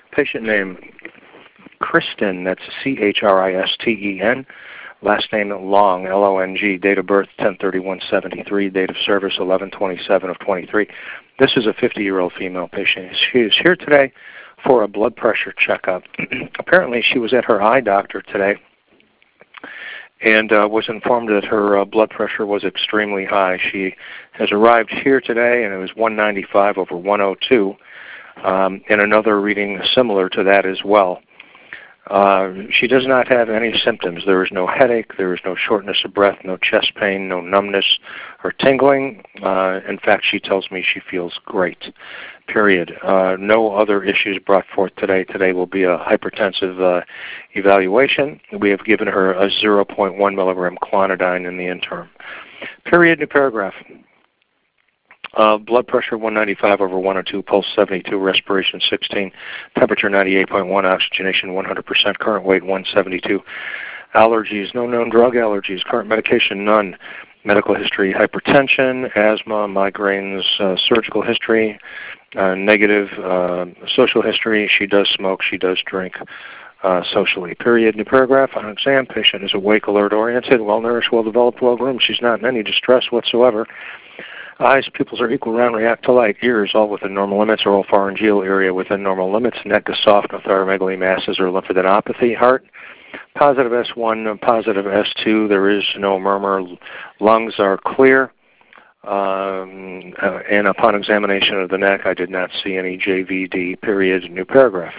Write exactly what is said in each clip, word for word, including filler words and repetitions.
Patient name Kristen, that's C H R I S T E N. Last name Long, L O N G. Date of birth ten thirty-one seventy-three. Date of service eleven twenty-seven of twenty-three. This is a fifty-year-old female patient. She is here today for a blood pressure checkup. Apparently she was at her eye doctor today and uh, was informed that her uh, blood pressure was extremely high. She has arrived here today and it was one ninety-five over one oh two, um, and another reading similar to that as well. Uh, she does not have any symptoms. There is no headache, there is no shortness of breath, no chest pain, no numbness or tingling. Uh, in fact, she tells me she feels great, period. Uh, no other issues brought forth today. Today will be a hypertensive uh, evaluation. We have given her a zero point one milligram clonidine in the interim. Period, new paragraph. Uh, blood pressure one ninety-five over one oh two, pulse seventy-two, respiration sixteen, temperature ninety-eight point one, oxygenation one hundred percent, current weight one seventy-two. Allergies, no known drug allergies, current medication none. Medical history, hypertension, asthma, migraines, uh, surgical history, uh, negative uh, social history. She does smoke, she does drink uh, socially. Period, new paragraph. On exam, patient is awake, alert, oriented, well-nourished, well-developed, well-groomed. She's not in any distress whatsoever. Eyes, pupils are equal, round, react to light. Ears, all within normal limits. Oral pharyngeal area within normal limits. Neck is soft, no thyromegaly masses or lymphadenopathy. Heart, positive S one, positive S two. There is no murmur. Lungs are clear. Um, uh, and upon examination of the neck, I did not see any J V D. Period. New paragraph.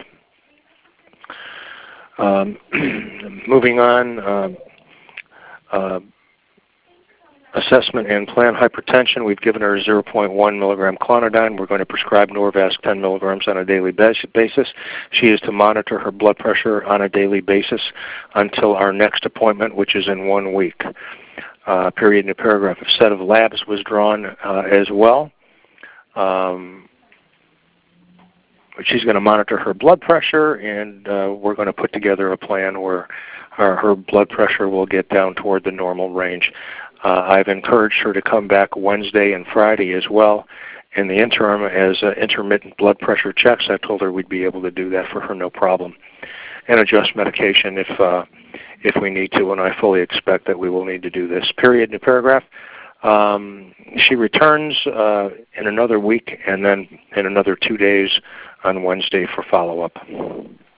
Um, moving on. Uh, uh, Assessment and plan hypertension. We've given her zero point one milligram clonidine. We're going to prescribe Norvasc ten milligrams on a daily basis. She is to monitor her blood pressure on a daily basis until our next appointment, which is in one week. Uh, period, new paragraph. A set of labs was drawn uh, as well. Um, she's going to monitor her blood pressure, and uh, we're going to put together a plan where her, her blood pressure will get down toward the normal range. Uh, I've encouraged her to come back Wednesday and Friday as well. In the interim, as uh, intermittent blood pressure checks, I told her we'd be able to do that for her no problem, and adjust medication if uh, if we need to, and I fully expect that we will need to do this. Period, new paragraph. Um, she returns uh, in another week and then in another two days on Wednesday for follow-up.